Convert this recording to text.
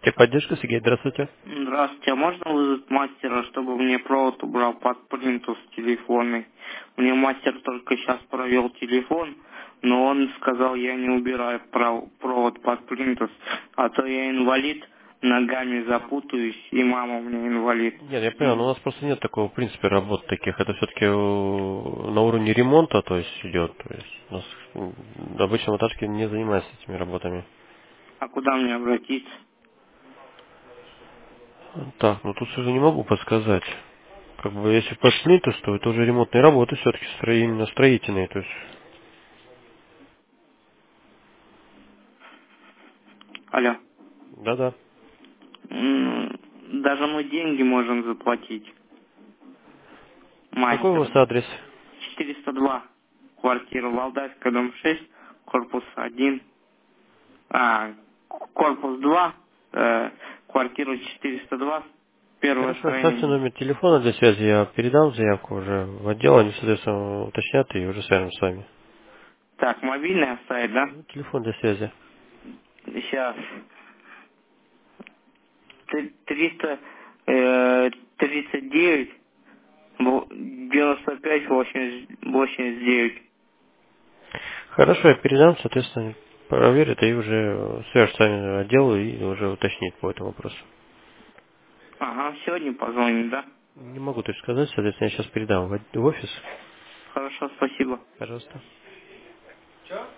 Техподдержка, Сергей, здравствуйте. Здравствуйте, а можно вызвать мастера, чтобы мне провод убрал под плинтус телефонный? Мне мастер только сейчас провел телефон, но он сказал, я не убираю провод под плинтус, а то я инвалид, ногами запутаюсь, и мама у меня инвалид. Нет, я понял, но у нас просто нет такого, в принципе, работ таких. Это все-таки на уровне ремонта, то есть идет. То есть у нас обычно монтажки не занимаются этими работами. А куда мне обратиться? Так, ну тут уже не могу подсказать. Как бы если под плинтус, то это уже ремонтные работы все-таки именно строительные. То есть, Алло. да-да. Даже мы деньги можем заплатить Какой у вас мастеру. адрес? 402, квартира Валдайская, дом 6, корпус 1. Корпус 2, квартира 402, первое Хорошо, оставьте строение. номер телефона для связи, я передам заявку уже в отдел, они, соответственно, уточнят и уже свяжем с вами. Так, мобильный оставить, да? Ну, телефон для связи. Сейчас. 339, 95, 89. Хорошо, я передам, соответственно, проверят и уже свяжут с вами отдел и уже уточнит по этому вопросу. Ага, сегодня позвоним, да? Не могу точно сказать, соответственно, я сейчас передам в офис. Хорошо, спасибо. Пожалуйста.